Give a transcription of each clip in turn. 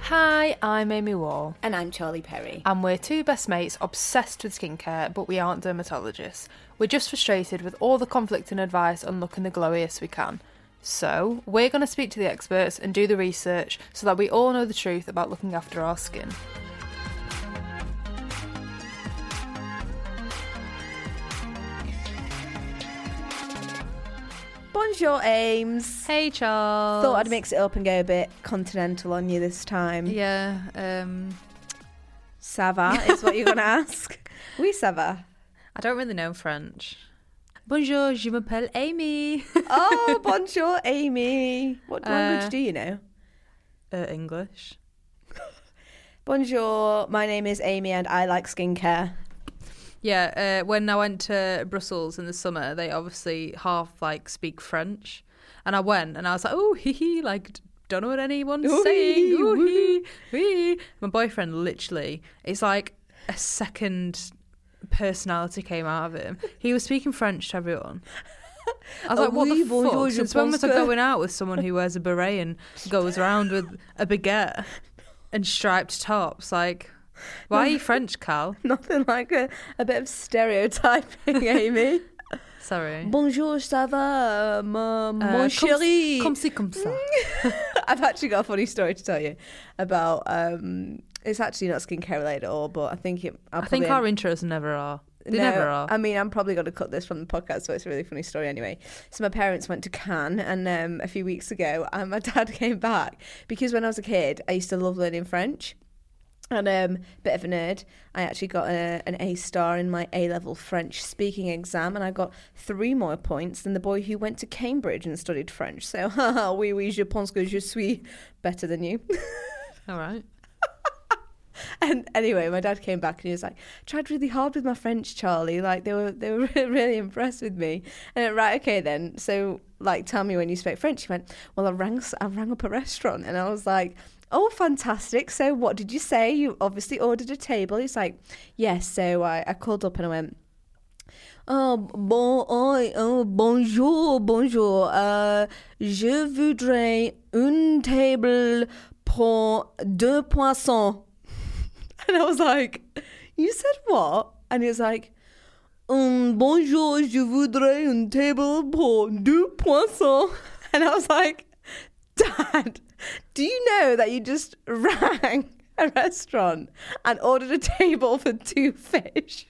Hi, I'm Amy Wall. And I'm Charlie Perry. And we're two best mates obsessed with skincare, but we aren't dermatologists. We're just frustrated with all the conflicting advice on looking the glowiest we can. So, we're going to speak to the experts and do the research so that we all know the truth about looking after our skin. Bonjour, Ames. Hey, Charles. Thought I'd mix it up and go a bit continental on you this time. Yeah, Ça va is what you're going to ask. Oui, ça va. I don't really know French. Bonjour, je m'appelle Amy. Oh, bonjour, Amy. What language do you know? English. Bonjour, my name is Amy and I like skincare. Yeah, when I went to Brussels in the summer, they obviously half speak French, and I went and I was like, oh, hee, don't know what anyone's saying. Ooh, hee. My boyfriend literally, it's like a second personality came out of him. He was speaking French to everyone. I was like, what the fuck? Since when was I going out with someone who wears a beret and goes around with a baguette and striped tops? Why are you French, Cal? Nothing like a bit of stereotyping, Amy. Sorry. Bonjour, ça va, mon chéri. Comme ci, comme ça. I've actually got a funny story to tell you about. It's actually not skincare related at all, but I think I think our intros never are. They never are. I mean, I'm probably going to cut this from the podcast, so it's a really funny story anyway. So my parents went to Cannes and a few weeks ago, and my dad came back because when I was a kid, I used to love learning French. And bit of a nerd, I actually got an A star in my A-level French speaking exam, and I got 3 more points than the boy who went to Cambridge and studied French. So, oui, je pense que je suis better than you. All right. And anyway, my dad came back and he was like, tried really hard with my French, Charlie. They were really impressed with me. And right, okay then. So tell me when you spoke French. He went, well, I rang up a restaurant, and I was like, oh, fantastic. So what did you say? You obviously ordered a table. He's like, yes. So I called up and I went, bonjour. Je voudrais une table pour 2 poissons. And I was like, you said what? And he was like, bonjour, je voudrais une table pour 2 poissons. And I was like, Dad, do you know that you just rang a restaurant and ordered a table for 2 fish?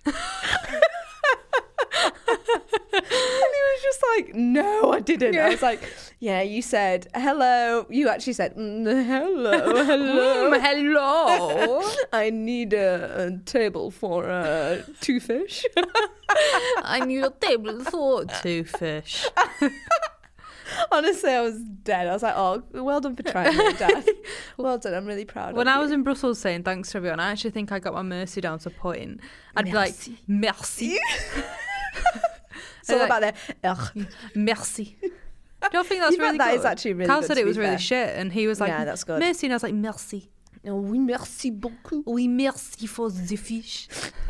And he was just like, no, I didn't. I was like, yeah, you said hello. You actually said hello. Hello. I need a table for 2 fish. I need a table for 2 fish. Honestly, I was dead. I was like, oh, well done for trying that, Dad. Well done. I'm really proud of you. When I was in Brussels saying thanks to everyone, I actually think I got my mercy down to a point. I'd be like, merci. It's all about the merci. I don't think that's really good. That is actually really Carl good. said it was really shit, and he was like, yeah, that's good. Merci, and I was like, merci. Oh, oui, merci beaucoup. Oui, merci for the fish.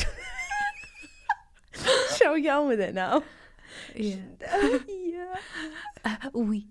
Shall we get on with it now? Yeah. Yeah. Oui.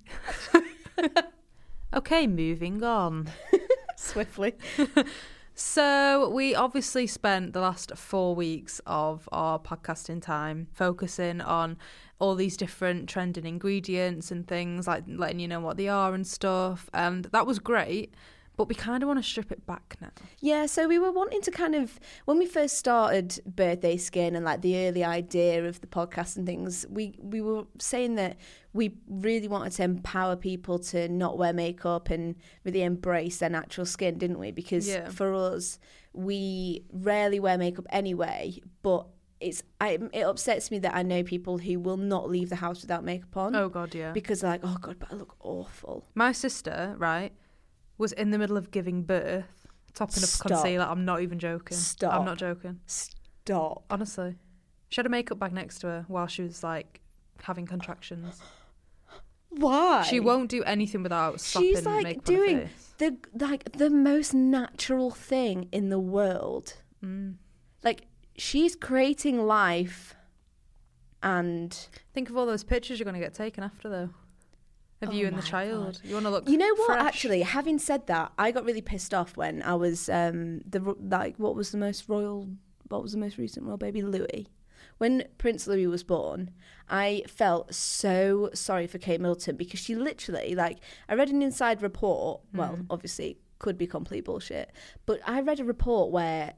Okay, moving on. Swiftly. So we obviously spent the last 4 weeks of our podcasting time focusing on all these different trending ingredients and things, like letting you know what they are and stuff. And that was great. But we kind of want to strip it back now. Yeah, so we were wanting to kind of, when we first started Birthday Skin and the early idea of the podcast and things, we were saying that we really wanted to empower people to not wear makeup and really embrace their natural skin, didn't we? Because for us, we rarely wear makeup anyway, but it upsets me that I know people who will not leave the house without makeup on. Oh, God, yeah. Because they're like, oh, God, but I look awful. My sister, right, was in the middle of giving birth, topping up concealer. I'm not even joking. Stop. I'm not joking. Stop. Honestly. She had a makeup bag next to her while she was having contractions. Why? She won't do anything without stopping She's makeup doing on her face. the most natural thing in the world. She's creating life, and think of all those pictures you're going to get taken after, though. of Oh you and the my child. God. You want to look. You know what? fresh. Actually, having said that, I got really pissed off when I was what was the most recent royal baby? Louis. When Prince Louis was born, I felt so sorry for Kate Middleton because she literally, like, I read an inside report. Well, obviously, could be complete bullshit, but I read a report where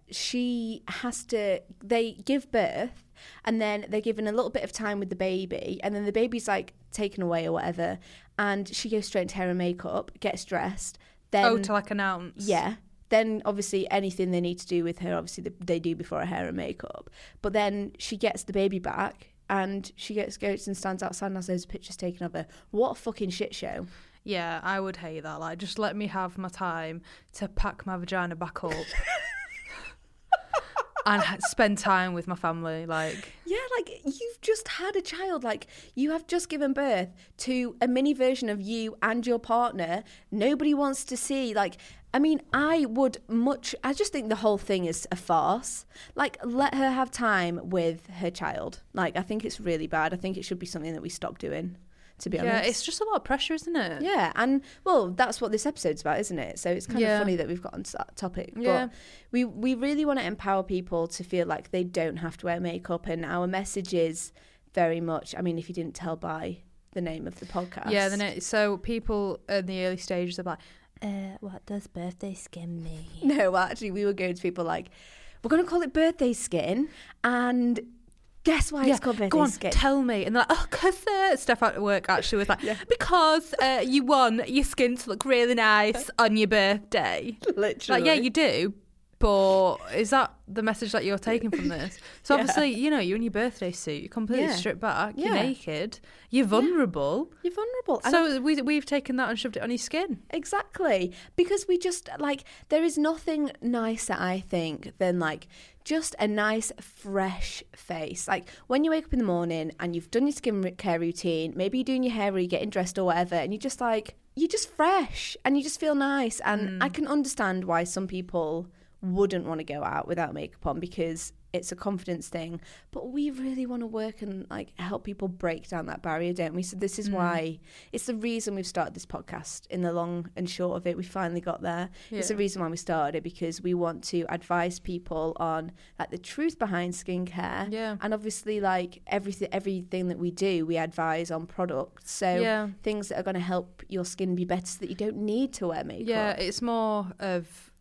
they give birth and then they're given a little bit of time with the baby, and then the baby's like taken away or whatever, and she goes straight into hair and makeup, gets dressed, then to like announce. yeah. Then obviously anything they need to do with her, obviously they do before her hair and makeup. But then she gets the baby back and she goes and stands outside and has those pictures taken of her. What a fucking shit show. Yeah, I would hate that. Like, just let me have my time to pack my vagina back up and spend time with my family. Like, Yeah, like, you've just had a child. Like, you have just given birth to a mini version of you and your partner. Nobody wants to see, like, I mean, I just think the whole thing is a farce. Like, let her have time with her child. Like, I think it's really bad. I think it should be something that we stop doing, to be honest. yeah, it's just a lot of pressure, isn't it? Yeah, and well, that's what this episode's about, isn't it? So it's kind Yeah. of funny that we've got onto that topic. Yeah. But we really want to empower people to feel like they don't have to wear makeup, and our message is very much, I mean, if you didn't tell by the name of the podcast. Yeah, so people in the early stages are like, what does birthday skin mean? No, well, actually, we were going to people like, we're going to call it birthday skin, and guess why it's called birthday go on, skin? tell me. And they're like, oh, because Steph at work actually was like, because you want your skin to look really nice on your birthday. Literally. Like, yeah, you do. But is that the message that you're taking from this? So Yeah. obviously, you know, you're in your birthday suit, you're completely Yeah. stripped back, you're Yeah. naked, you're vulnerable. You're vulnerable. And So we've taken that and shoved it on your skin. exactly. Because we just, like, there is nothing nicer, I think, than, like, just a nice, fresh face. Like, when you wake up in the morning and you've done your skincare routine, maybe you're doing your hair or you're getting dressed or whatever, and you're just like, you're just fresh and you just feel nice. And I can understand why some people wouldn't want to go out without makeup on because it's a confidence thing, but we really want to work and, like, help people break down that barrier, don't we? So this is why it's the reason we've started this podcast. In the long and short of it, we finally got there. It's the reason why we started it, because we want to advise people on, like, the truth behind skincare. Yeah. And obviously, like, everything that we do, we advise on products, so things that are going to help your skin be better so that you don't need to wear makeup. Yeah, it's more of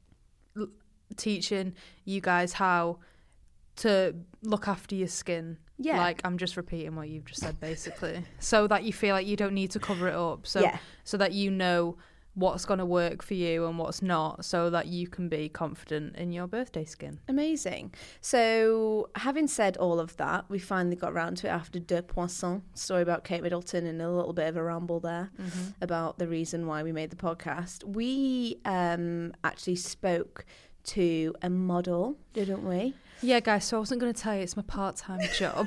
teaching you guys how to look after your skin. Yeah. Like, I'm just repeating what you've just said, basically. So that you feel like you don't need to cover it up. So, so that you know what's going to work for you and what's not, so that you can be confident in your birthday skin. Amazing. So, having said all of that, we finally got around to it after Deux Poissons, story about Kate Middleton, and a little bit of a ramble there about the reason why we made the podcast. We actually spoke to a model, didn't we? Yeah, guys, so I wasn't going to tell you it's my part-time job.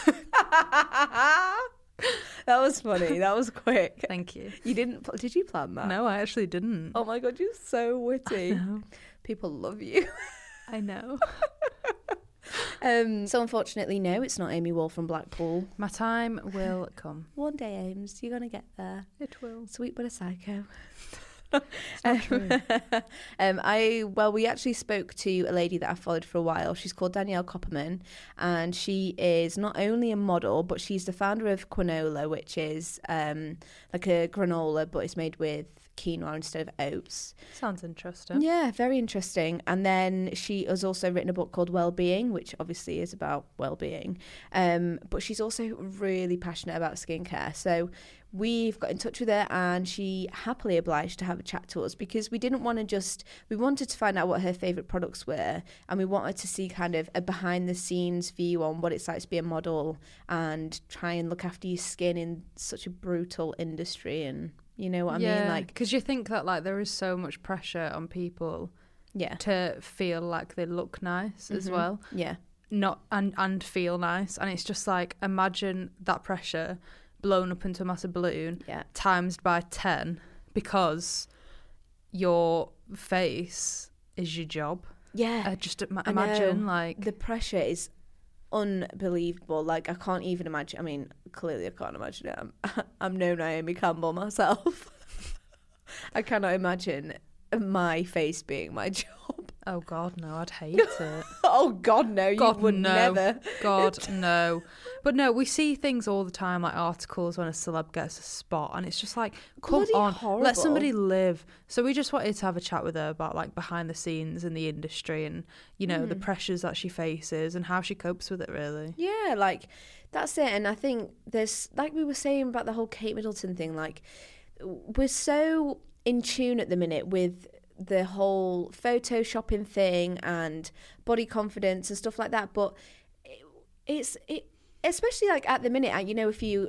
That was funny. That was quick. Thank you. You didn't? Did you plan that? No, I actually didn't. Oh my God, you're so witty. No. People love you. I know. So unfortunately, no, it's not Amy Wall from Blackpool. My time will come. One day, Ames, you're gonna get there. It will. Sweet but a psycho. It's not true. We actually spoke to a lady that I followed for a while. She's called Danielle Copperman, and she is not only a model, but she's the founder of Quinola, which is like a granola, but it's made with quinoa instead of oats. Sounds interesting. Yeah, very interesting. And then she has also written a book called Wellbeing, which obviously is about well-being. But she's also really passionate about skincare. So we've got in touch with her, and she happily obliged to have a chat to us, because we didn't want to we wanted to find out what her favourite products were, and we wanted to see kind of a behind-the-scenes view on what it's like to be a model and try and look after your skin in such a brutal industry. And you know what I mean? Like, because you think that, like, there is so much pressure on people to feel like they look nice as well. Yeah. Not and feel nice. And it's just like, imagine that pressure blown up into a massive balloon times by 10, because your face is your job. Yeah. Just imagine, like, the pressure is unbelievable. Like, I can't even imagine. I mean, clearly I can't imagine it. I'm no Naomi Campbell myself. I cannot imagine my face being my job. Oh God, no, I'd hate it. Oh God, no, you God, would no. never. God, no. But no, we see things all the time, like articles when a celeb gets a spot, and it's just like, come Bloody on, horrible. let somebody live. So we just wanted to have a chat with her about like behind the scenes in the industry and, you know, the pressures that she faces and how she copes with it, really. Yeah, like, that's it. And I think there's, like we were saying about the whole Kate Middleton thing, like, we're so in tune at the minute with the whole photoshopping thing and body confidence and stuff like that, but it's especially like at the minute, you know, a few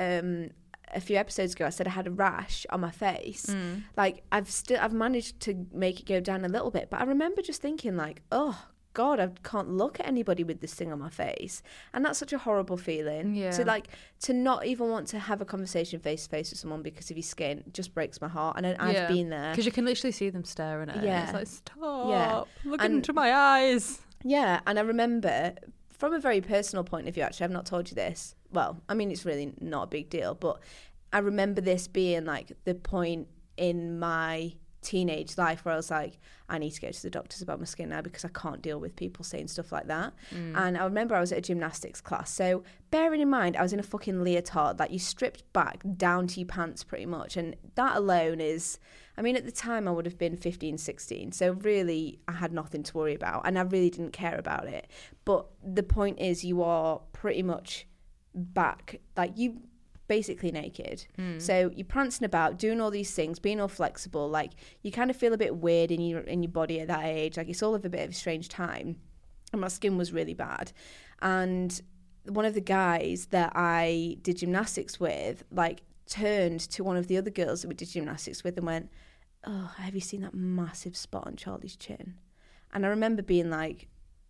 episodes ago I said I had a rash on my face. Like, I've managed to make it go down a little bit, but I remember just thinking like, oh God, I can't look at anybody with this thing on my face. And that's such a horrible feeling. Yeah. To not even want to have a conversation face to face with someone because of your skin just breaks my heart. And I've been there. Because you can literally see them staring at it. Yeah. It's like, stop. Yeah. Look into my eyes. Yeah. And I remember, from a very personal point of view, actually, I've not told you this. Well, I mean, it's really not a big deal, but I remember this being like the point in my teenage life where I was like, I need to go to the doctors about my skin now because I can't deal with people saying stuff like that. And I remember I was at a gymnastics class, so bearing in mind I was in a fucking leotard that you stripped back down to your pants pretty much, and that alone is, I mean, at the time I would have been 15, 16, so really I had nothing to worry about and I really didn't care about it. But the point is, you are pretty much back, like, you basically naked. So you're prancing about, doing all these things, being all flexible. Like, you kind of feel a bit weird in your body at that age. Like, it's all of a bit of a strange time. And my skin was really bad. And one of the guys that I did gymnastics with, like, turned to one of the other girls that we did gymnastics with and went, oh, have you seen that massive spot on Charlie's chin? And I remember being like,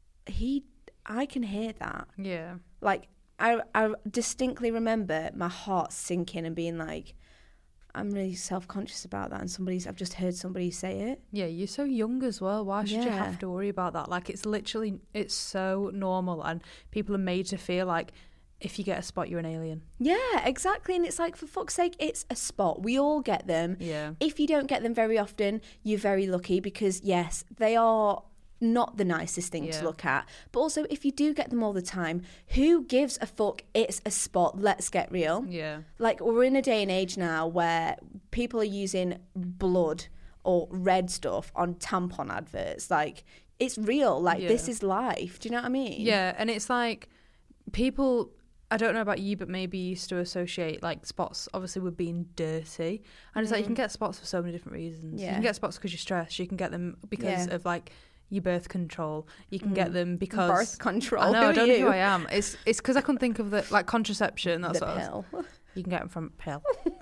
I can hear that. Yeah. Like, I distinctly remember my heart sinking and being like, I'm really self-conscious about that, and I've just heard somebody say it. Yeah, you're so young as well. Why should you Yeah. have to worry about that? Like, it's so normal, and people are made to feel like if you get a spot, you're an alien. Yeah, exactly. And it's like, for fuck's sake, it's a spot. We all get them. Yeah. If you don't get them very often, you're very lucky, because yes, they are not the nicest thing to look at. But also, if you do get them all the time, who gives a fuck? It's a spot. Let's get real. Yeah. Like, we're in a day and age now where people are using blood or red stuff on tampon adverts. Like, it's real. Like, this is life. Do you know what I mean? Yeah, and it's like, people, I don't know about you, but maybe used to associate like spots obviously with being dirty. And it's like, you can get spots for so many different reasons. You can get spots because you're stressed. You can get them because of like your birth control. You can get them because birth control. I know, Who I don't are know who you? I am. It's because I couldn't think of the like contraception. That's The what pill. you can get them from pill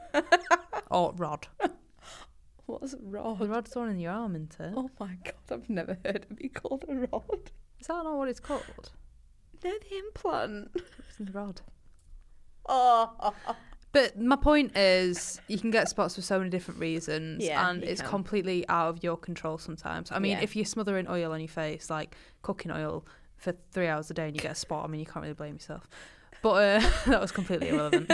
or rod. What's a The rod? rod's the one in your arm, isn't it? Oh my God, I've never heard it be called a rod. Is that not what it's called? No, the implant. It's in the rod. Oh. But my point is, you can get spots for so many different reasons, Yeah, and you it's can. completely out of your control sometimes. I mean, Yeah. if you're smothering oil on your face, like cooking oil, for 3 hours a day and you get a spot, I mean, you can't really blame yourself. But that was completely irrelevant.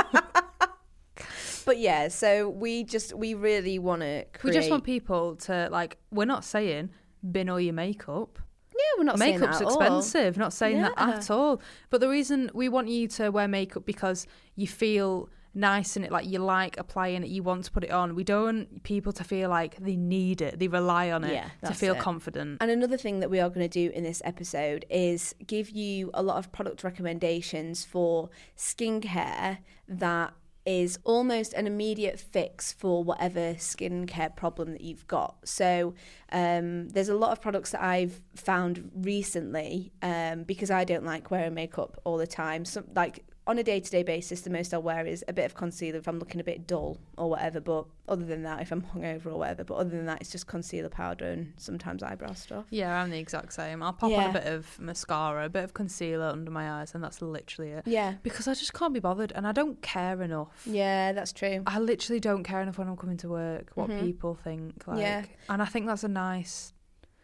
But yeah, so we really want to create... We just want people to, like, we're not saying bin all your makeup. Yeah, we're not saying that Makeup's at all. expensive, not saying that Yeah. at all. But the reason we want you to wear makeup because you feel nice in it, like you like applying it, you want to put it on. We don't want people to feel like they need it, they rely on it Yeah, to that's feel it. confident. And another thing that we are going to do in this episode is give you a lot of product recommendations for skincare that is almost an immediate fix for whatever skincare problem that you've got. So there's a lot of products that I've found recently because I don't like wearing makeup all the time. So, like, on a day-to-day basis, the most I'll wear is a bit of concealer if I'm looking a bit dull or whatever. But other than that, if I'm hungover or whatever, but other than that, it's just concealer powder and sometimes eyebrow stuff. Yeah, I'm the exact same. I'll pop on a bit of mascara, a bit of concealer under my eyes, and that's literally it. Yeah. Because I just can't be bothered, and I don't care enough. Yeah, that's true. I literally don't care enough when I'm coming to work what people think. Like, Yeah. And I think that's a nice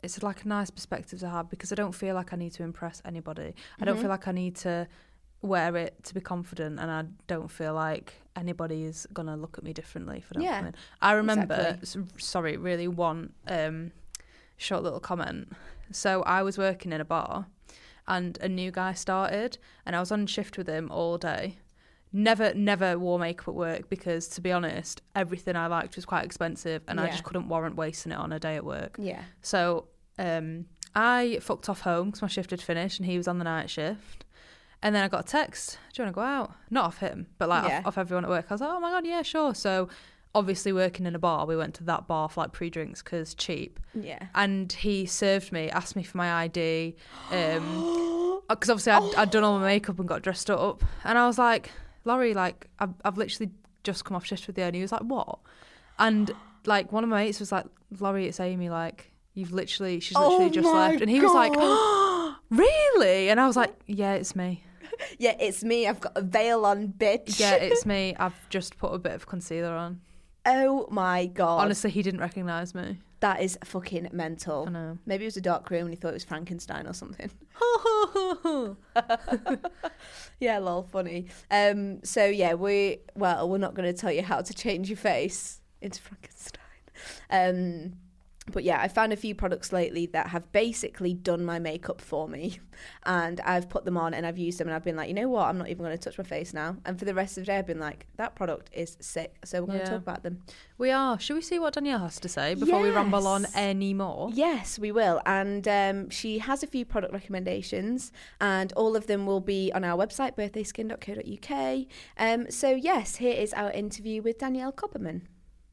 it's like a nice perspective to have, because I don't feel like I need to impress anybody. I don't feel like I need to wear it to be confident, and I don't feel like anybody is gonna look at me differently if I don't come in. I remember, sorry, really one short little comment. So I was working in a bar, and a new guy started, and I was on shift with him all day. Never wore makeup at work because, to be honest, everything I liked was quite expensive, and I just couldn't warrant wasting it on a day at work. Yeah. So I fucked off home because my shift had finished and he was on the night shift. And then I got a text, do you want to go out? Not off him, but like off everyone at work. I was like, oh my God, yeah, sure. So obviously working in a bar, we went to that bar for like pre-drinks because cheap. Yeah. And he served me, asked me for my ID. Because obviously I'd done all my makeup and got dressed up. And I was like, Laurie, like, I've literally just come off shift with you. And he was like, what? And like one of my mates was like, Laurie, it's Amy, like, she's literally just left. And he was like, oh, really? And I was like, yeah, it's me. Yeah, it's me. I've got a veil on, bitch. Yeah, it's me. I've just put a bit of concealer on. Oh my God. Honestly, he didn't recognise me. That is fucking mental. I know. Maybe it was a dark room and he thought it was Frankenstein or something. Yeah, lol, funny. So yeah, we're not going to tell you how to change your face into Frankenstein. But yeah, I found a few products lately that have basically done my makeup for me, and I've put them on and I've used them, and I've been like, you know what, I'm not even going to touch my face now. And for the rest of the day, I've been like, that product is sick. So we're going to talk about them. We are. Should we see what Danielle has to say before we ramble on any more? Yes, we will. And she has a few product recommendations, and all of them will be on our website, birthdayskin.co.uk. So yes, here is our interview with Danielle Copperman.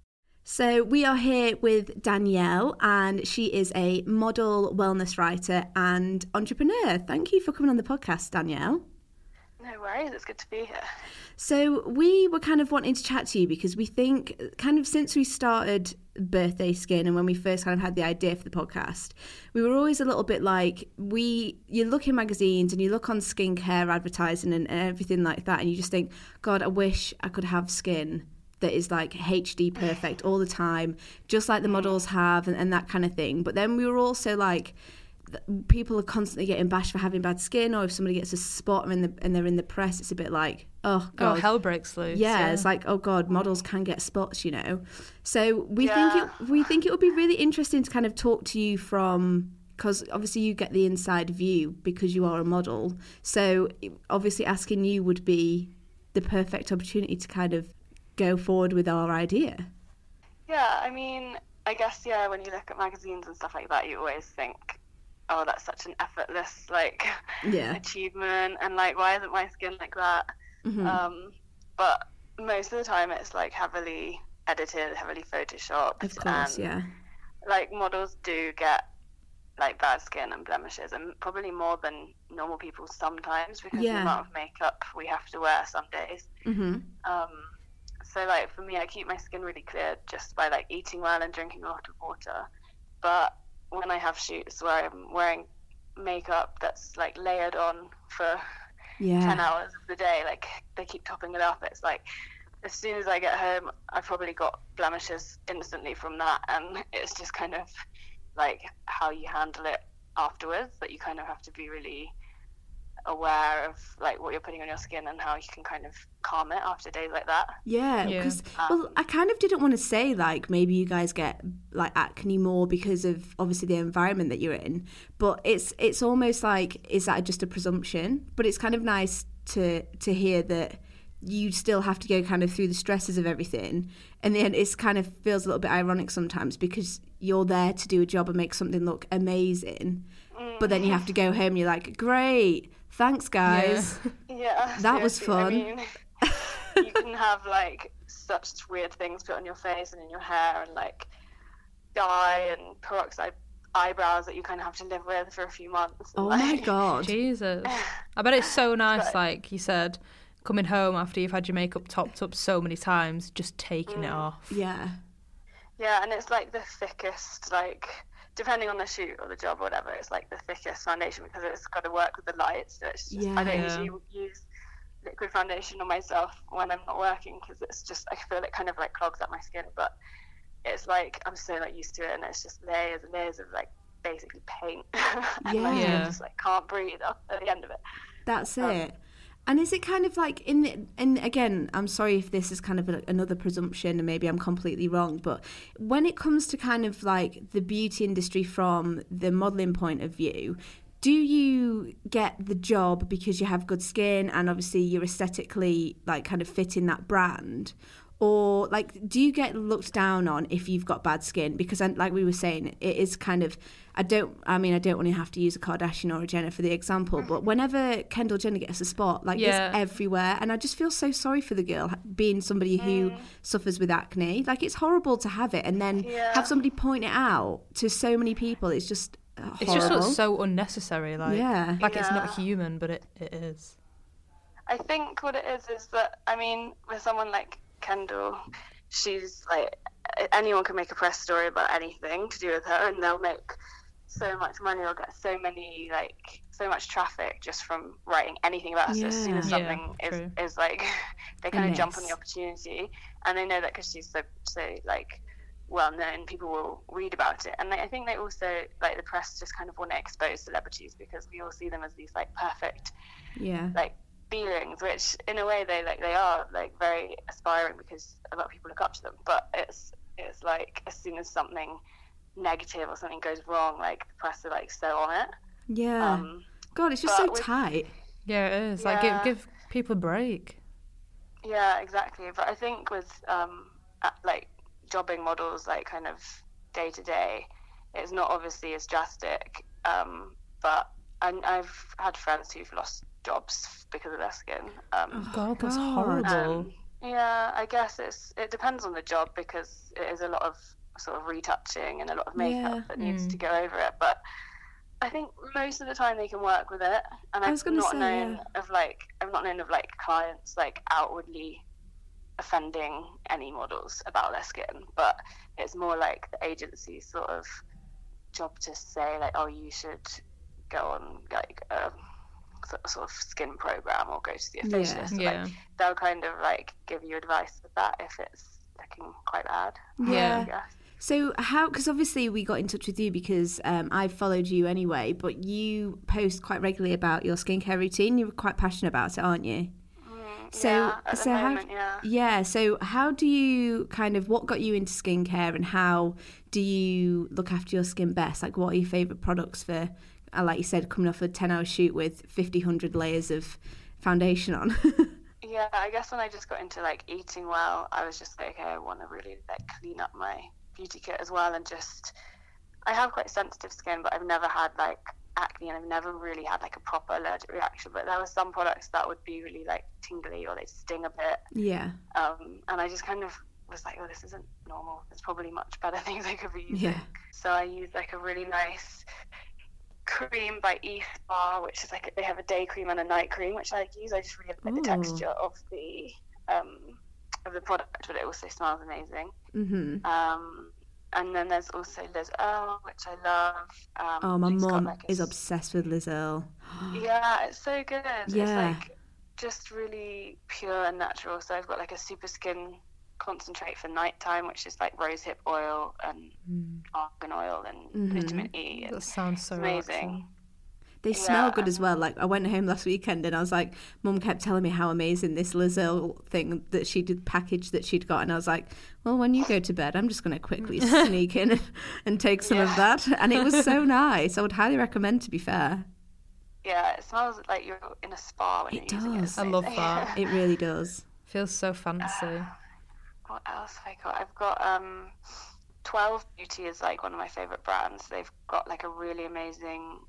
So we are here with Danielle, and she is a model, wellness writer and entrepreneur. Thank you for coming on the podcast, Danielle. No worries, it's good to be here. So we were kind of wanting to chat to you because we think kind of since we started Birthday Skin and when we first kind of had the idea for the podcast, we were always a little bit like, you look in magazines and you look on skincare advertising and everything like that, and you just think, God, I wish I could have skin that is like HD perfect all the time, just like the models have and that kind of thing. But then we were also like, people are constantly getting bashed for having bad skin, or if somebody gets a spot and they're in the press, it's a bit like, oh God. Oh, hell breaks loose. Yeah, it's like, oh God, models can get spots, you know. So we think it would be really interesting to kind of talk to you from, because obviously you get the inside view because you are a model. So obviously asking you would be the perfect opportunity to kind of go forward with our idea. Yeah, I mean, I guess, when you look at magazines and stuff like that, you always think, oh, that's such an effortless, like, achievement, and, like, why isn't my skin like that? Mm-hmm. But most of the time it's, like, heavily edited, heavily photoshopped. Of course, and, like, models do get, like, bad skin and blemishes, and probably more than normal people sometimes, because the amount of makeup we have to wear some days. Mm-hmm. So, like, for me, I keep my skin really clear just by, like, eating well and drinking a lot of water. But when I have shoots where I'm wearing makeup that's, like, layered on for 10 hours of the day, like, they keep topping it up. It's like, as soon as I get home, I've probably got blemishes instantly from that. And it's just kind of, like, how you handle it afterwards, that you kind of have to be really aware of, like, what you're putting on your skin and how you can kind of calm it after days like that. Because I kind of didn't want to say, like, maybe you guys get, like, acne more because of obviously the environment that you're in, but it's almost like, is that just a presumption? But it's kind of nice to hear that you still have to go kind of through the stresses of everything, and then it's kind of feels a little bit ironic sometimes because you're there to do a job and make something look amazing, but then you have to go home and you're like, great, thanks guys. That was fun. I mean, you can have, like, such weird things put on your face and in your hair, and, like, dye and peroxide eyebrows that you kind of have to live with for a few months. Oh, like, my God. Jesus. I bet it's so nice, like you said, coming home after you've had your makeup topped up so many times, just taking it off. Yeah, and it's, like, the thickest, like, depending on the shoot or the job or whatever, it's, like, the thickest foundation because it's got to work with the light. So it's just, I don't usually use liquid foundation on myself when I'm not working because it's just, I feel it kind of, like, clogs up my skin. But it's, like, I'm so, like, used to it, and it's just layers and layers of, like, basically paint. Yeah. Yeah. Just like can't breathe at the end of it. That's it. And is it kind of like and again, I'm sorry if this is kind of another presumption and maybe I'm completely wrong, but when it comes to kind of like the beauty industry from the modelling point of view, do you get the job because you have good skin and obviously you're aesthetically like kind of fit in that brand? Or like, do you get looked down on if you've got bad skin? Because like we were saying, it is kind of, I don't want to have to use a Kardashian or a Jenner for the example, but whenever Kendall Jenner gets a spot, like it's everywhere. And I just feel so sorry for the girl being somebody who suffers with acne. Like it's horrible to have it and then have somebody point it out to so many people. It's just horrible. It's just so unnecessary. Like, it's not human, but it is. I think what it is that, I mean, with someone like Kendall, she's like, anyone can make a press story about anything to do with her and they'll make so much money or get so much traffic just from writing anything about her. So as soon as something is like, they kind of jump on the opportunity, and they know that because she's so like well known, people will read about it. And I think they also, like, the press just kind of want to expose celebrities because we all see them as these like perfect like beings, which in a way they are like very aspiring because a lot of people look up to them, but it's like as soon as something negative or something goes wrong, like the press are like so on it. God, it's just so tight. Yeah, it is. Like give people a break. Yeah, exactly. But I think with like jobbing models, like kind of day to day, it's not obviously as drastic, but I've had friends who've lost jobs because of their skin. Oh God, that's horrible. Yeah, I guess it depends on the job because it is a lot of sort of retouching and a lot of makeup that needs to go over it. But I think most of the time they can work with it. And I've not known of like clients like outwardly offending any models about their skin, but it's more like the agency's sort of job to say like, oh, you should go on like a sort of skin program or go to see a facialist. Like, they'll kind of like give you advice with that if it's looking quite bad. So how, because obviously we got in touch with you because I followed you anyway, but you post quite regularly about your skincare routine. You're quite passionate about it, aren't you? So how do you kind of, what got you into skincare and how do you look after your skin best? Like, what are your favourite products for, like you said, coming off a 10-hour shoot with 100 layers of foundation on? Yeah, I guess when I just got into like eating well, I was just like, okay, I want to really like clean up my beauty kit as well, and just, I have quite sensitive skin, but I've never had like acne, and I've never really had like a proper allergic reaction, but there were some products that would be really like tingly or they'd sting a bit, and I just kind of was like, oh, this isn't normal, there's probably much better things I could be using. So I used like a really nice cream by eSpa, which is like, they have a day cream and a night cream, which I use. I just really like the texture of the product, but it also smells amazing. And then there's also Liz Earle, which I love. My mum is obsessed with Liz Earle. Yeah, it's so good. It's like just really pure and natural. So I've got like a super skin concentrate for nighttime, which is like rosehip oil and argan oil and vitamin E. And that sounds so amazing. Relaxing. They smell good as well. Like, I went home last weekend and I was like, Mum kept telling me how amazing this Liz Earle thing that she did, package that she'd got, and I was like, well, when you go to bed, I'm just going to quickly sneak in and take some of that. And it was so nice. I would highly recommend, to be fair. Yeah, it smells like you're in a spa when you're using it. I love that. It really does. Feels so fancy. What else have I got? I've got 12 Beauty is like one of my favourite brands. They've got like a really amazing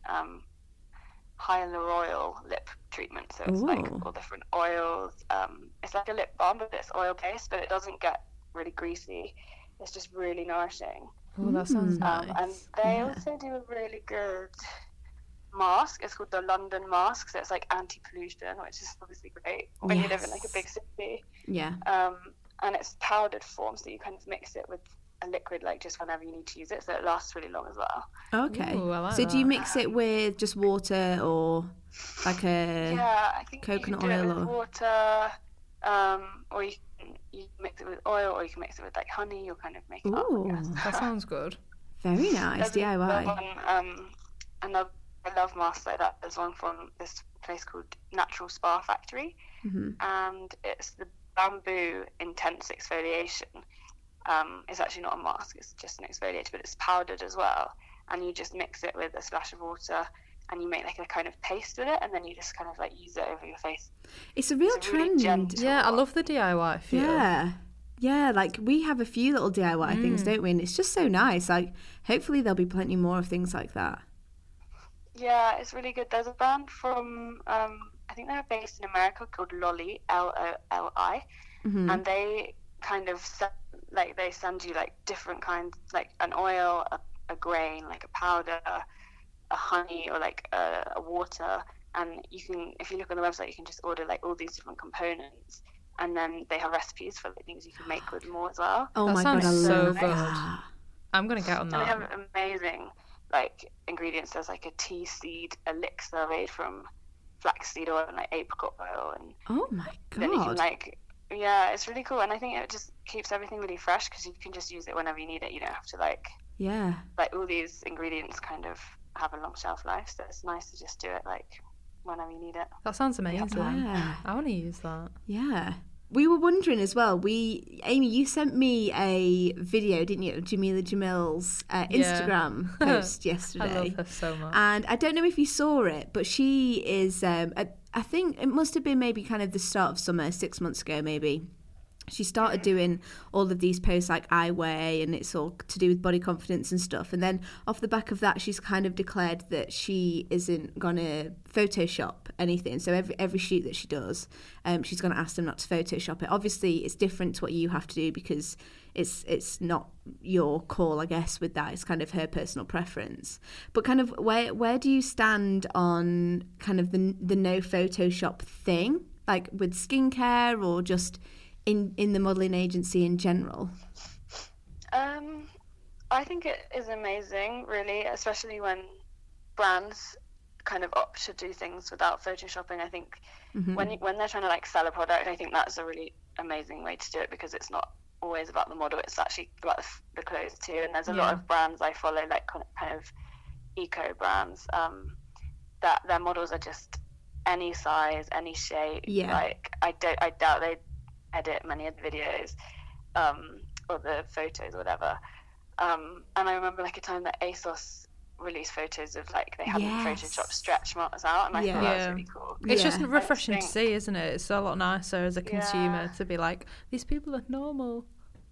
Hyaluron lip treatment. So it's like all different oils. It's like a lip balm, but it's oil based, but it doesn't get really greasy. It's just really nourishing. Oh, that sounds nice. And they also do a really good mask. It's called the London mask. So it's like anti-pollution, which is obviously great when you live in like a big city. And it's powdered form, so you kind of mix it with a liquid, like just whenever you need to use it, so it lasts really long as well. Okay. Ooh, I like so that. do you mix it with just water or like a I think coconut you can do oil it with water, or you can mix it with oil, or you can mix it with like honey, or kind of make it up. That sounds good. Very nice. There's DIY. And I love masks like that. There's one from this place called Natural Spa Factory, and it's the bamboo intense exfoliation. It's actually not a mask, it's just an exfoliator, but it's powdered as well, and you just mix it with a splash of water and you make like a kind of paste with it, and then you just kind of like use it over your face. It's a real really trend. Yeah, I love the DIY feel. Yeah, like we have a few little DIY things, don't we? And it's just so nice. Like, hopefully there'll be plenty more of things like that. Yeah, it's really good. There's a brand from, I think they're based in America called Lolly, Loli, and they kind of they send you like different kinds, like an oil, a grain, like a powder, a honey, or like a water, and you can, if you look on the website, you can just order like all these different components, and then they have recipes for like things you can make with more as well. Oh That my sounds god, I so love good. that. I'm gonna get on And they that. have amazing like ingredients. There's like a tea seed elixir made from flaxseed oil and like apricot oil, and Oh my then you can god. like, yeah, it's really cool. And I think it just keeps everything really fresh because you can just use it whenever you need it. You don't have to like all these ingredients kind of have a long shelf life, so it's nice to just do it like whenever you need it. That sounds amazing. Yeah. I want to use that. Yeah. We were wondering as well, Amy, you sent me a video, didn't you, of Jamila Jamil's Instagram post yesterday. I love her so much. And I don't know if you saw it, but she is, I think it must have been maybe kind of the start of summer, 6 months ago maybe. She started doing all of these posts like I weigh, and it's all to do with body confidence and stuff. And then off the back of that, she's kind of declared that she isn't going to Photoshop anything. So every shoot that she does, she's going to ask them not to Photoshop it. Obviously, it's different to what you have to do because it's not your call, I guess, with that. It's kind of her personal preference. But kind of where do you stand on kind of the no Photoshop thing, like with skincare or just in the modelling agency in general? I think it is amazing, really, especially when brands kind of opt to do things without photoshopping. I think when they're trying to like sell a product, I think that's a really amazing way to do it because it's not always about the model, it's actually about the clothes too. And there's a lot of brands I follow, like kind of eco brands, that their models are just any size, any shape. Like I doubt they edit many of the videos or the photos or whatever, and I remember like a time that ASOS released photos of like they hadn't photoshopped stretch marks out, and I thought that was really cool. It's just refreshing to see, isn't it? It's a lot nicer as a consumer to be like, these people are normal.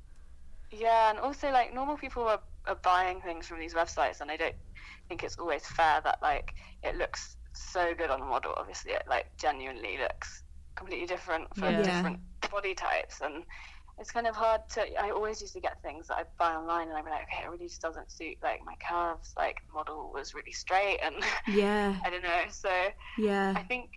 Yeah, and also like normal people are buying things from these websites, and I don't think it's always fair that like it looks so good on the model. Obviously it like genuinely looks completely different for different body types, and it's kind of hard to, I always used to get things that I buy online and I'd be like, okay, it really just doesn't suit like my calves, like the model was really straight, and I don't know, so I think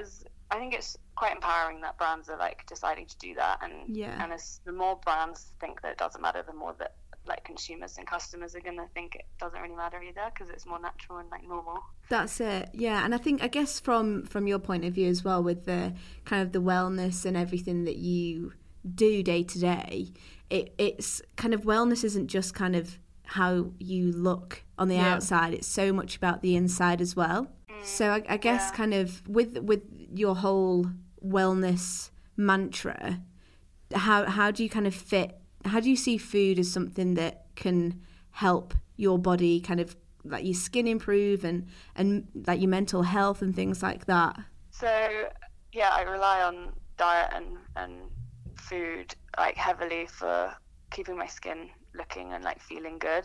it's quite empowering that brands are like deciding to do that, and as the more brands think that it doesn't matter, the more that like consumers and customers are gonna think it doesn't really matter either, because it's more natural and like normal. That's it. Yeah. And I guess from your point of view as well, with the kind of the wellness and everything that you do day to day, it's kind of wellness isn't just kind of how you look on the outside, it's so much about the inside as well. So I guess kind of with your whole wellness mantra, how do you kind of how do you see food as something that can help your body kind of like your skin improve and like your mental health and things like that? So I rely on diet and food like heavily for keeping my skin looking and like feeling good.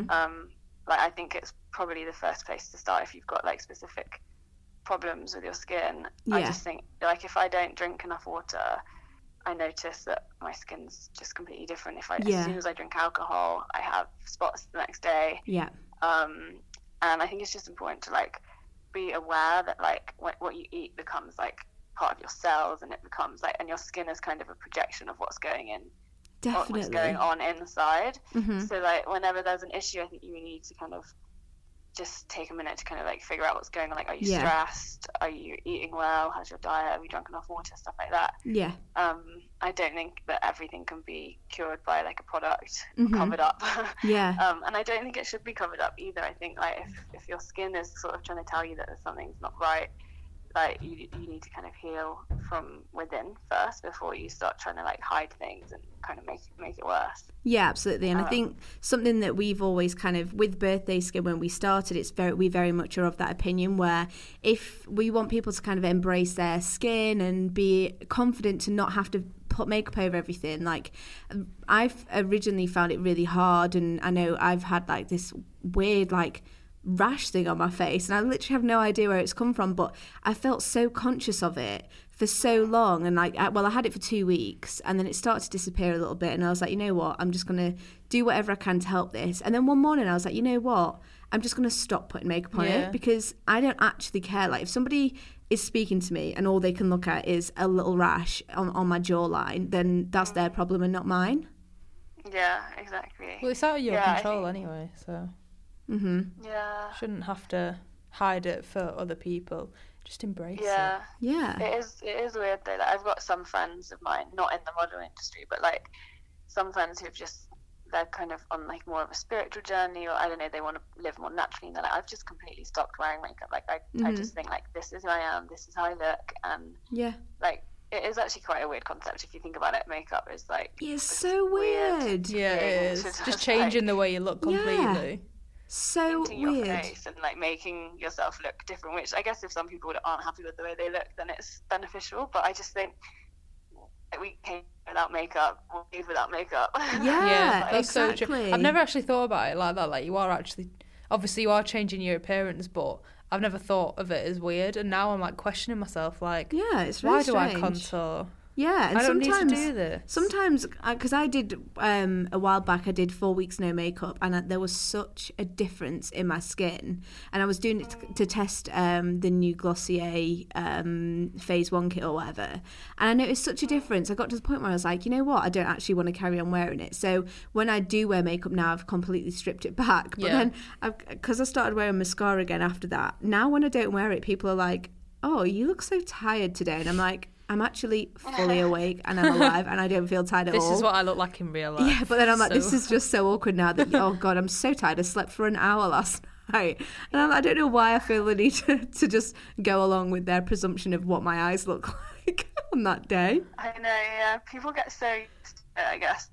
Like I think it's probably the first place to start if you've got like specific problems with your skin. I just think like if I don't drink enough water, I notice that my skin's just completely different. As soon as I drink alcohol, I have spots the next day. And I think it's just important to like be aware that like what you eat becomes like part of your cells, and it becomes like, and your skin is kind of a projection of what's going in. Definitely. What's going on inside. So like whenever there's an issue, I think you need to kind of just take a minute to kind of like figure out what's going on. Like, are you stressed? Are you eating well? How's your diet? Have you drunk enough water? Stuff like that. I don't think that everything can be cured by like a product Mm-hmm. covered up. Yeah. And I don't think it should be covered up either. I think like if your skin is sort of trying to tell you that something's not right, like you need to kind of heal from within first before you start trying to like hide things and kind of make it worse. Yeah, absolutely. And I think something that we've always kind of, with Birthday Skin, when we started, we very much are of that opinion where if we want people to kind of embrace their skin and be confident to not have to put makeup over everything, like I've originally found it really hard, and I know I've had like this weird like rash thing on my face, and I literally have no idea where it's come from, but I felt so conscious of it for so long, and like I had it for 2 weeks, and then it started to disappear a little bit, and I was like, you know what, I'm just gonna do whatever I can to help this. And then one morning I was like, you know what, I'm just gonna stop putting makeup on it, because I don't actually care. Like if somebody is speaking to me and all they can look at is a little rash on my jawline, then that's their problem and not mine. Yeah, exactly. Well, it's out of your control anyway, so yeah, shouldn't have to hide it for other people. Just embrace it. Yeah. It is weird though. Like, I've got some friends of mine, not in the modeling industry, but like some friends who've they're kind of on like more of a spiritual journey, or I don't know, they want to live more naturally, and they're like, I've just completely stopped wearing makeup. Like I just think like, this is who I am, this is how I look, and like it is actually quite a weird concept if you think about it. Makeup is like, it's so weird. Yeah, it is. Just changing the way you look completely. Yeah. So your weird. face and like making yourself look different, which I guess if some people aren't happy with the way they look, then it's beneficial. But I just think we came without makeup, we'll leave without makeup. Yeah, that's exactly. so true. I've never actually thought about it like that. Like you are actually, obviously you are changing your appearance, but I've never thought of it as weird. And now I'm like questioning myself, like, yeah, it's very why strange. do I contour? Yeah, and I don't need to sometimes do this. Sometimes, because I did a while back, I did 4 weeks no makeup, and there was such a difference in my skin. And I was doing it to test the new Glossier Phase 1 kit or whatever. And I noticed such a difference. I got to the point where I was like, you know what, I don't actually want to carry on wearing it. So when I do wear makeup now, I've completely stripped it back. But then, because I started wearing mascara again after that, now when I don't wear it, people are like, oh, you look so tired today. And I'm like, I'm actually fully awake and I'm alive and I don't feel tired at all. This is what I look like in real life. Yeah, but then I'm like, this is just so awkward now that, oh God, I'm so tired. I slept for an hour last night. And I don't know why I feel the need to just go along with their presumption of what my eyes look like on that day. I know, yeah. People get so used to it, I guess.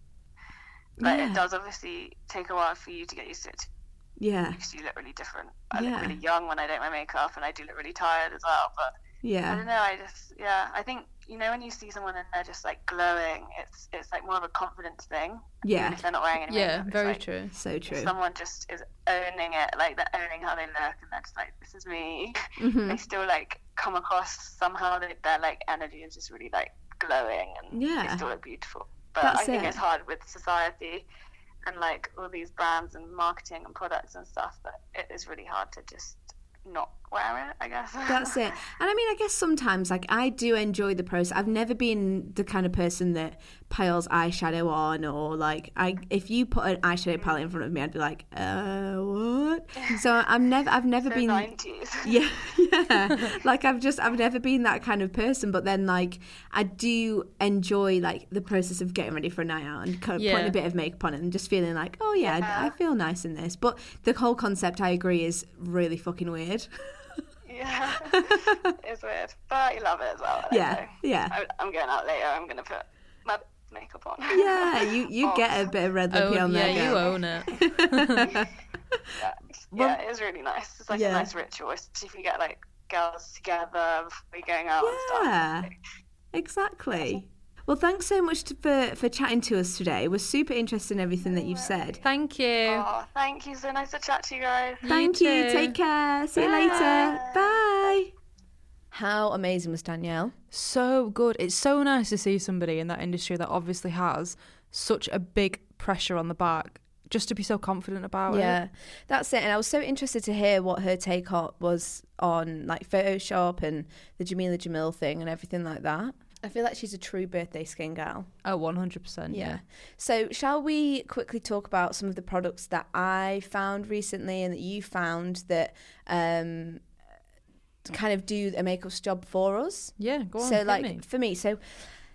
But it does obviously take a while for you to get used to it. Yeah. Because you look really different. I look really young when I don't wear makeup, and I do look really tired as well, but I don't know, I think, you know, when you see someone and they're just like glowing, it's like more of a confidence thing. Yeah. Even if they're not wearing any makeup. Yeah, very like, true. So true. Someone just is owning it, like they're owning how they look, and they're just like, this is me. They still like come across somehow, their like energy is just really like glowing, and they still look beautiful. But I think it's hard with society and like all these brands and marketing and products and stuff, that it is really hard to just not wear it, I guess. That's it. And I mean, I guess sometimes like I do enjoy the process. I've never been the kind of person that piles eyeshadow on, or like if you put an eyeshadow palette in front of me, I'd be like, what? So I've never so been 90s. yeah like I've never been that kind of person. But then like I do enjoy like the process of getting ready for a night out and kind of putting a bit of makeup on it and just feeling like, oh yeah, I feel nice in this. But the whole concept, I agree, is really fucking weird. Yeah, it's weird, but I love it as well. I'm going out later, I'm gonna put my makeup on. Yeah, you get a bit of red lippy on there. Yeah, you own it. Yeah, it is really nice. It's like a nice ritual, especially if you get like girls together before you're going out and stuff. Yeah, exactly. Well, thanks so much for chatting to us today. We're super interested in everything that you've said. Thank you. Oh, thank you. So nice to chat to you guys. Thank you. Take care. See you later. Bye. How amazing was Danielle? So good. It's so nice to see somebody in that industry that obviously has such a big pressure on the back, just to be so confident about it. Yeah, that's it. And I was so interested to hear what her take was on like Photoshop and the Jamila Jamil thing and everything like that. I feel like she's a true birthday skin gal. Oh, 100%. Yeah. So shall we quickly talk about some of the products that I found recently and that you found that kind of do a makeup job for us? Yeah, go on. So like for me, so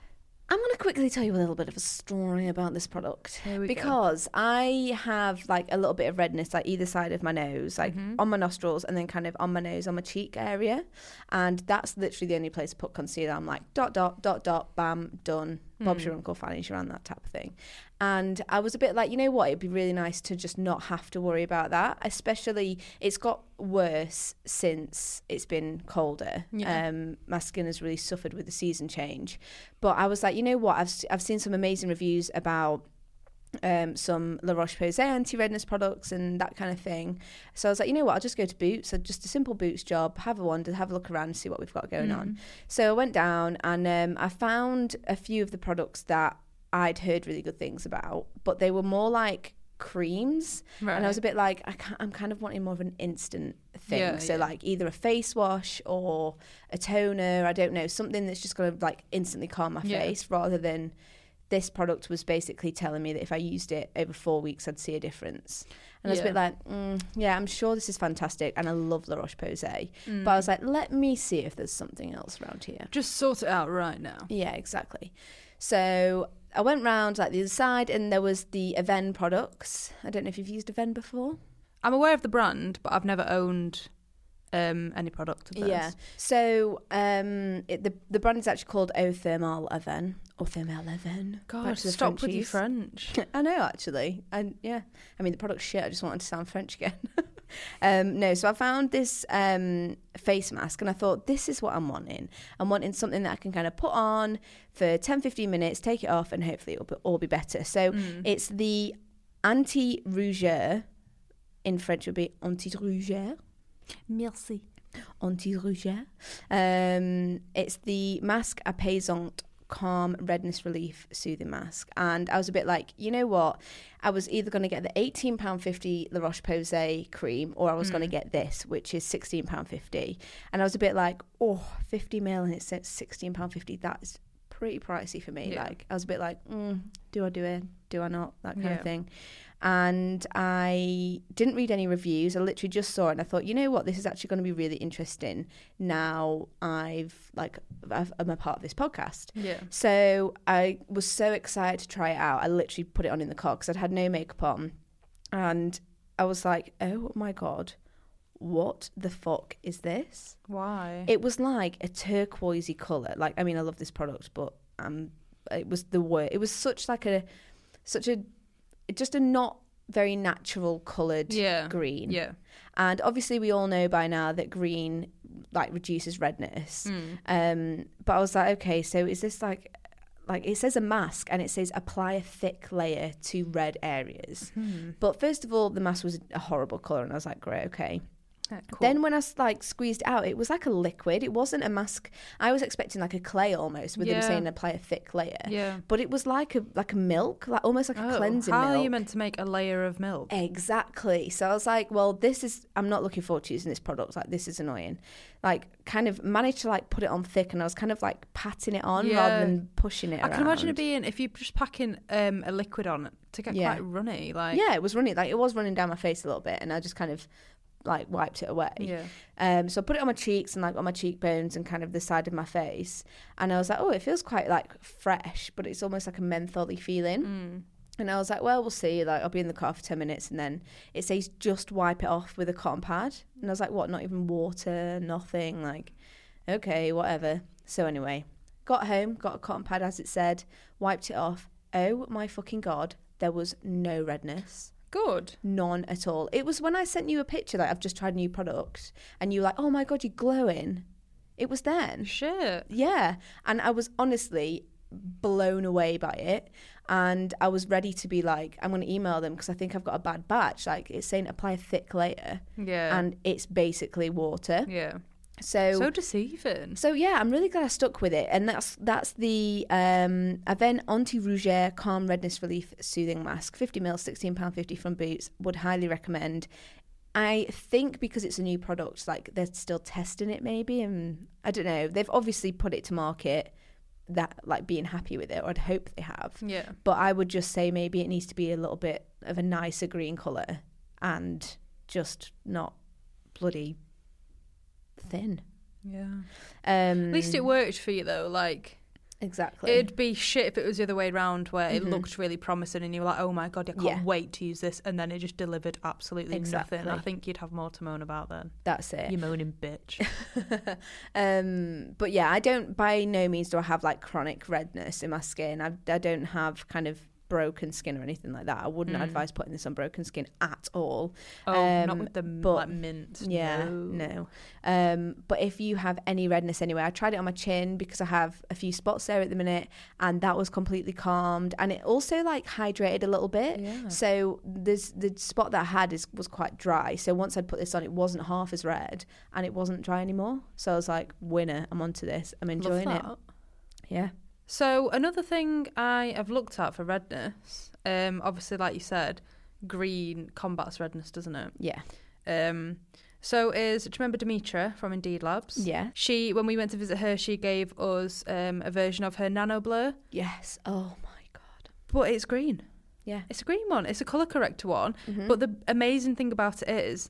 I'm going to quickly tell you a little bit of a story about this product. Here we go. Because I have like a little bit of redness like either side of my nose, like on my nostrils and then kind of on my nose, on my cheek area. And that's literally the only place to put concealer. I'm like dot, dot, dot, dot, bam, done. Bob's your uncle, Fanny's your aunt, that type of thing. And I was a bit like, you know what, it'd be really nice to just not have to worry about that. Especially, it's got worse since it's been colder. Yeah. My skin has really suffered with the season change. But I was like, you know what, I've seen some amazing reviews about some La Roche-Posay anti-redness products and that kind of thing. So I was like, you know what, I'll just go to Boots, just a simple Boots job, have a wander, have a look around, see what we've got going on. So I went down and I found a few of the products that I'd heard really good things about, but they were more like creams. Right. And I was a bit like, I'm kind of wanting more of an instant thing. Yeah, so yeah. like either a face wash or a toner, I don't know, something that's just going to like instantly calm my Yeah. face, rather than this product was basically telling me that if I used it over 4 weeks, I'd see a difference. And I was a Yeah. bit like, yeah, I'm sure this is fantastic. And I love La Roche-Posay. But I was like, let me see if there's something else around here. Just sort it out right now. Yeah, exactly. So I went round like the other side and there was the Aven products. I don't know if you've used Aven before. I'm aware of the brand, but I've never owned any product of theirs. Yeah. So the brand is actually called Eau Thermale Aven or Thermale Aven. God, Back to the stop with your Frenchies. French. I know, actually. And yeah, I mean, the product's shit. I just wanted to sound French again. No, so I found this face mask and I thought, this is what I'm wanting. I'm wanting something that I can kind of put on for 10-15 minutes, take it off, and hopefully it'll all be better. So it's the anti-rougeur. In French, it would be anti-rougeur. Merci. Anti-rougeur. It's the Masque Apaisante Calm Redness Relief Soothing Mask. And I was a bit like, you know what? I was either going to get the £18.50 La Roche-Posay cream or I was going to get this, which is £16.50. And I was a bit like, 50ml and it's £16.50. That is pretty pricey for me. Yeah. Like, I was a bit like, do I do it? Do I not? That kind Yeah. of thing. And I didn't read any reviews. I literally just saw it and I thought, you know what, this is actually going to be really interesting now I'm a part of this podcast. Yeah. So I was so excited to try it out. I literally put it on in the car because I'd had no makeup on. And I was like, oh my God, what the fuck is this? Why? It was like a turquoisey colour. Like, I mean, I love this product, but it was the word. It was just a not very natural coloured green. Yeah. And obviously we all know by now that green like reduces redness. But I was like, okay, so is this like it says a mask and it says apply a thick layer to red areas. But first of all, the mask was a horrible colour and I was like, great, okay. Yeah, cool. Then when I squeezed it out, it was like a liquid. It wasn't a mask. I was expecting like a clay almost, with them saying apply a thick layer. Yeah. But it was like a milk, like almost like a cleansing how milk. are you meant to make a layer of milk? Exactly. So I was like, well, I'm not looking forward to using this product. Like, this is annoying. Like, kind of managed to like put it on thick and I was kind of like patting it on rather than pushing it around. I can imagine it being, if you're just packing a liquid on, to get quite runny. Like, yeah, it was running. Like, it was running down my face a little bit and I just kind of like wiped it away. Yeah. So I put it on my cheeks and like on my cheekbones and kind of the side of my face. And I was like, oh, it feels quite like fresh, but it's almost like a mentholy feeling. And I was like, well, we'll see. Like, I'll be in the car for 10 minutes and then it says just wipe it off with a cotton pad. And I was like, what? Not even water, nothing. Like, okay, whatever. So anyway, got home, got a cotton pad as it said, wiped it off. Oh my fucking God, there was no redness. Good. None at all. It was when I sent you a picture that I've just tried a new product and you were like, oh my God, you're glowing. It was then. Shit. Yeah. And I was honestly blown away by it. And I was ready to be like, I'm going to email them because I think I've got a bad batch. Like, it's saying apply a thick layer. Yeah. And it's basically water. Yeah. So deceiving. So yeah, I'm really glad I stuck with it, and that's the Aven Anti-Rougeur Calm Redness Relief Soothing Mask, 50ml, £16.50 from Boots. Would highly recommend. I think because it's a new product, like they're still testing it maybe, and I don't know. They've obviously put it to market, that like being happy with it, or I'd hope they have. Yeah. But I would just say maybe it needs to be a little bit of a nicer green colour and just not bloody thin. Yeah. At least it worked for you though. Like, Exactly. It'd be shit if it was the other way around, where it looked really promising and you were like, oh my God, I can't wait to use this. And then it just delivered absolutely nothing. I think you'd have more to moan about then. That's it. You moaning bitch. But yeah, I don't, by no means do I have like chronic redness in my skin. I don't have kind of broken skin or anything like that. I wouldn't advise putting this on broken skin at all. Not with the like mint. Yeah, no. But if you have any redness anyway, I tried it on my chin because I have a few spots there at the minute, and that was completely calmed, and it also like hydrated a little bit. Yeah. So the spot that I had was quite dry. So once I'd put this on, it wasn't half as red, and it wasn't dry anymore. So I was like, winner, I'm onto this. I'm enjoying it. Yeah. So another thing I have looked at for redness, obviously, like you said, green combats redness, doesn't it? Yeah. So do you remember Demetra from Indeed Labs? Yeah. When we went to visit her, she gave us a version of her Nano Blur. Yes. Oh my God. But it's green. Yeah. It's a green one. It's a colour corrector one. But the amazing thing about it is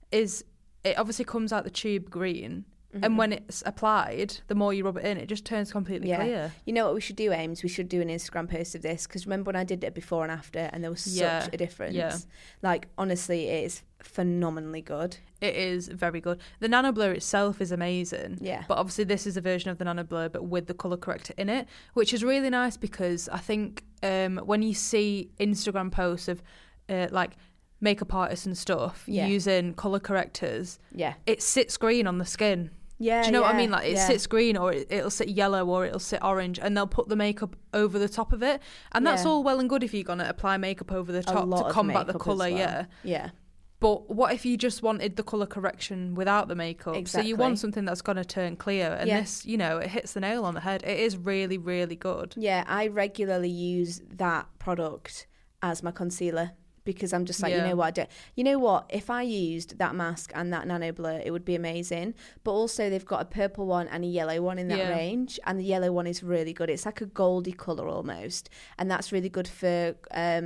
it obviously comes out the tube green. And when it's applied, the more you rub it in, it just turns completely clear. You know what we should do, Ames? We should do an Instagram post of this, because remember when I did it before and after, and there was such a difference. Yeah. Like, honestly, it is phenomenally good. It is very good. The Nano Blur itself is amazing. Yeah. But obviously this is a version of the Nano Blur, but with the colour corrector in it, which is really nice, because I think when you see Instagram posts of like makeup artists and stuff using colour correctors, it sits green on the skin. Yeah, do you know what I mean? Like, it sits green, or it'll sit yellow, or it'll sit orange, and they'll put the makeup over the top of it. And that's all well and good if you're going to apply makeup over the top to combat the colour, Yeah. But what if you just wanted the colour correction without the makeup? Exactly. So you want something that's going to turn clear. And this, you know, it hits the nail on the head. It is really, really good. Yeah, I regularly use that product as my concealer, because I'm just like, you know what, if I used that mask and that Nano Blur, it would be amazing. But also they've got a purple one and a yellow one in that range, and the yellow one is really good. It's like a goldy colour almost, and that's really good for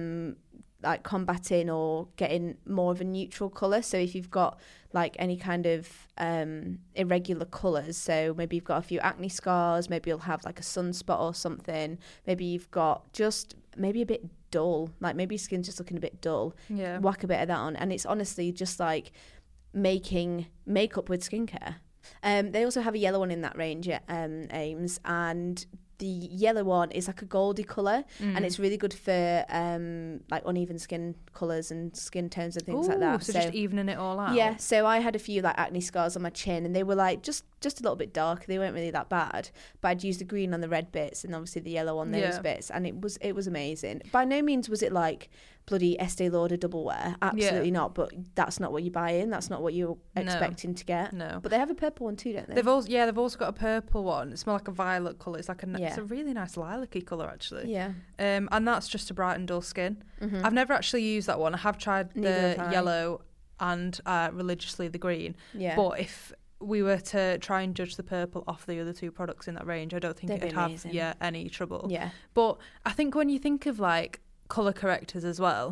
like combating or getting more of a neutral colour. So if you've got like any kind of irregular colours, so maybe you've got a few acne scars, maybe you'll have like a sunspot or something, maybe you've got just maybe a bit dull, like maybe your skin's just looking a bit dull, whack a bit of that on, and it's honestly just like making makeup with skincare. They also have a yellow one in that range at Ames, and the yellow one is like a goldy colour, and it's really good for like uneven skin colours and skin tones and things like that. So just evening it all out. Yeah, so I had a few like acne scars on my chin, and they were like just a little bit dark. They weren't really that bad, but I'd used the green on the red bits and obviously the yellow on those bits, and it was amazing. By no means was it like bloody Estee Lauder double wear, absolutely not, but that's not what you buy in, that's not what you're expecting to get. No, but they have a purple one too, don't they? They've also got a purple one. It's more like a violet colour. It's like it's a really nice lilac-y colour actually. And that's just to brighten dull skin. I've never actually used that one. I have tried the yellow and religiously the green, but if we were to try and judge the purple off the other two products in that range, I don't think it'd have any trouble. But I think when you think of like colour correctors as well,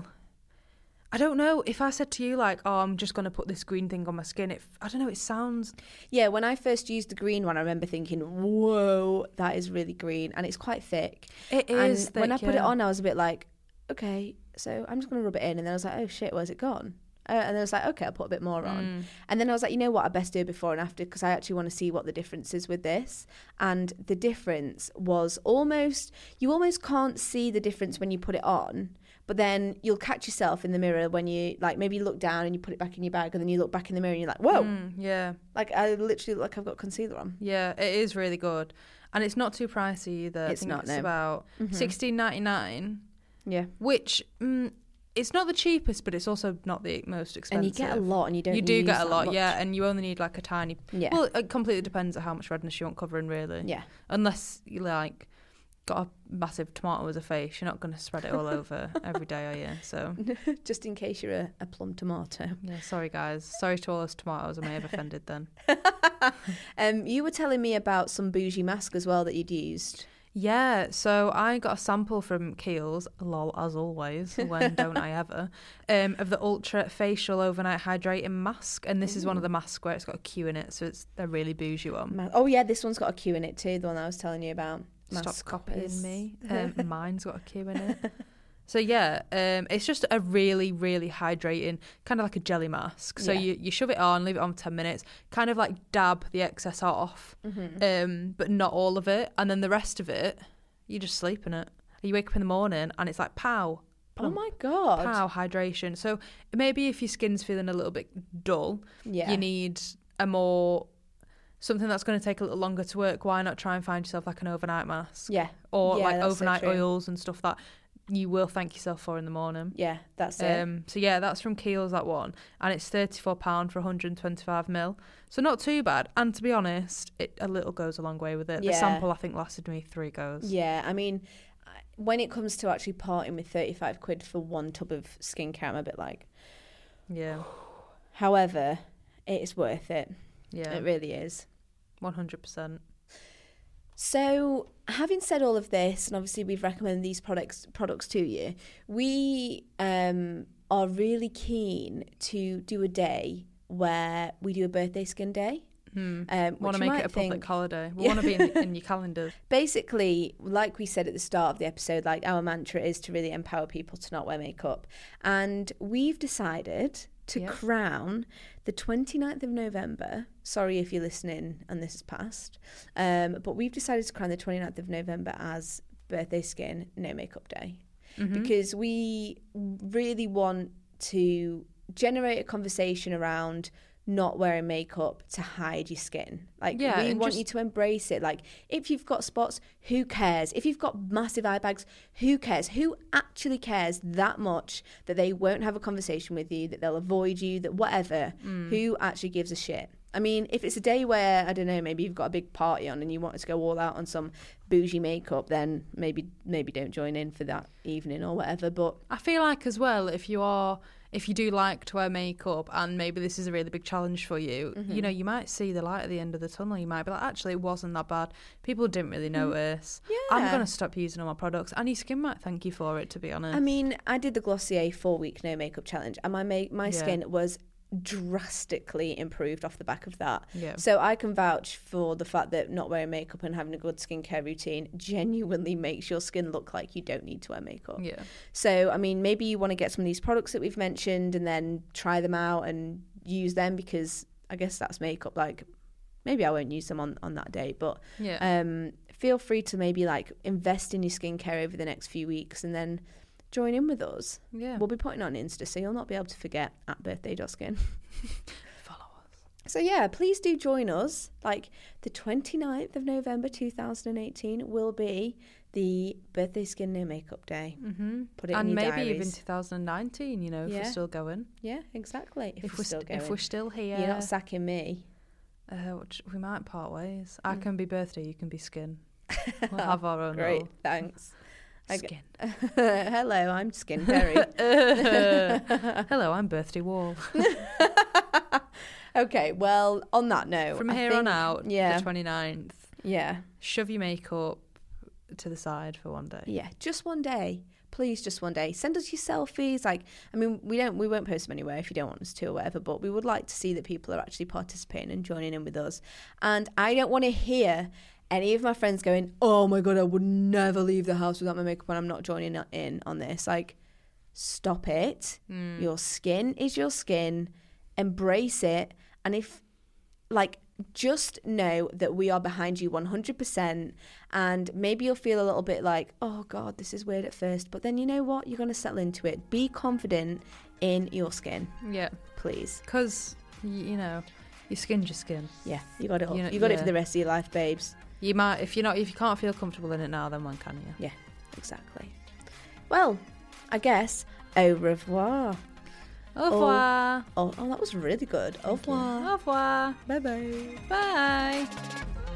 I don't know, if I said to you like, oh, I'm just going to put this green thing on my skin, I don't know, it sounds... Yeah, when I first used the green one, I remember thinking, whoa, that is really green, and it's quite thick. It is thick, when I put it on, I was a bit like, okay, so I'm just going to rub it in, and then I was like, oh shit, where's it gone? And then I was like, okay, I'll put a bit more on. And then I was like, you know what, I best do it before and after, because I actually want to see what the difference is with this. And the difference was you almost can't see the difference when you put it on, but then you'll catch yourself in the mirror when you, like, maybe you look down and you put it back in your bag, and then you look back in the mirror and you're like, whoa. Like, I literally look like I've got concealer on. Yeah, it is really good. And it's not too pricey either. It's not, it's about $16.99. Yeah. Which... it's not the cheapest, but it's also not the most expensive. And you get a lot, and you do get a lot, and you only need like a tiny... Well, it completely depends on how much redness you want covering, really. Yeah. Unless you like got a massive tomato as a face, you're not going to spread it all over every day, are you? So just in case you're a plum tomato. Yeah, sorry guys. Sorry to all those tomatoes I may have offended then. You were telling me about some bougie mask as well that you'd used. Yeah, so I got a sample from Kiehl's, lol as always, when don't I ever, of the Ultra Facial Overnight Hydrating Mask. And this is one of the masks where it's got a Q in it, so it's a really bougie one. Oh yeah, this one's got a Q in it too, the one I was telling you about. Stop copying coppers. me. Mine's got a Q in it. So yeah, it's just a really, really hydrating, kind of like a jelly mask. So you shove it on, leave it on for 10 minutes, kind of like dab the excess off, but not all of it. And then the rest of it, you just sleep in it. You wake up in the morning and it's like, pow. Oh my God. Pow, hydration. So maybe if your skin's feeling a little bit dull, you need something that's going to take a little longer to work. Why not try and find yourself like an overnight mask? Yeah. Or Yeah, like that's overnight so true. oils and stuff that you will thank yourself for in the morning. Yeah, that's it. So yeah, that's from Kiehl's, that one, and it's £34 for 125ml. So not too bad. And to be honest, a little goes a long way with it. The Yeah. sample I think lasted me 3 goes. Yeah, I mean, when it comes to actually parting with 35 quid for one tub of skincare, I'm a bit like, Yeah. however, it is worth it. Yeah. It really is. 100%. So, having said all of this, and obviously we've recommended these products to you, we are really keen to do a day where we do a birthday skin day. Want to make it a public holiday. We want to be in your calendars. Basically, like we said at the start of the episode, like our mantra is to really empower people to not wear makeup. And we've decided to crown the 29th of November. Sorry if you're listening and this is past. But we've decided to crown the 29th of November as Birthday Skin No Makeup Day. Because we really want to generate a conversation around not wearing makeup to hide your skin. Like, we want you to embrace it. Like, if you've got spots, who cares? If you've got massive eye bags, who cares? Who actually cares that much that they won't have a conversation with you, that they'll avoid you, that whatever? Who actually gives a shit? I mean, if it's a day where, I don't know, maybe you've got a big party on and you want to go all out on some bougie makeup, then maybe don't join in for that evening or whatever. But I feel like as well, if you do like to wear makeup and maybe this is a really big challenge for you, you know, you might see the light at the end of the tunnel. You might be like, actually, it wasn't that bad. People didn't really notice. I'm going to stop using all my products. And your skin might thank you for it, to be honest. I mean, I did the Glossier 4-week no makeup challenge and my skin was drastically improved off the back of that. So I can vouch for the fact that not wearing makeup and having a good skincare routine genuinely makes your skin look like you don't need to wear makeup. So I mean, maybe you want to get some of these products that we've mentioned and then try them out and use them, because I guess that's makeup. Like, maybe I won't use them on that day, but feel free to maybe like invest in your skincare over the next few weeks and then join in with us. We'll be putting it on Insta, so you'll not be able to forget at birthday.skin. Follow us. So yeah, please do join us. Like, the 29th of November 2018 will be the Birthday Skin No Makeup Day. Put it in your diaries. And maybe even 2019, you know, if we're still going. Yeah, exactly. If we're still going. If we're still here. You're not sacking me. We might part ways. I can be birthday, you can be skin. We'll have our own Great, little thanks. skin. Hello, I'm Skin Perry. Hello, I'm Birthday Wall. Okay, well, on that note, From here on out, the 29th, shove your makeup to the side for one day. Yeah, just one day. Please, just one day. Send us your selfies. Like, I mean, we won't post them anywhere if you don't want us to or whatever, but we would like to see that people are actually participating and joining in with us. And I don't want to hear any of my friends going, oh my God, I would never leave the house without my makeup on. I'm not joining in on this. Like, stop it. Your skin is your skin. Embrace it. And if, like, just know that we are behind you 100%. And maybe you'll feel a little bit like, oh God, this is weird at first. But then you know what? You're going to settle into it. Be confident in your skin. Yeah. Please. Because, you know, your skin's your skin. Yeah, you got it. You know, you got it for the rest of your life, babes. You might, if you can't feel comfortable in it now, then when can you? Yeah, exactly. Well, I guess au revoir. Au revoir. Oh, that was really good. Au revoir. Au revoir. Bye-bye. Bye.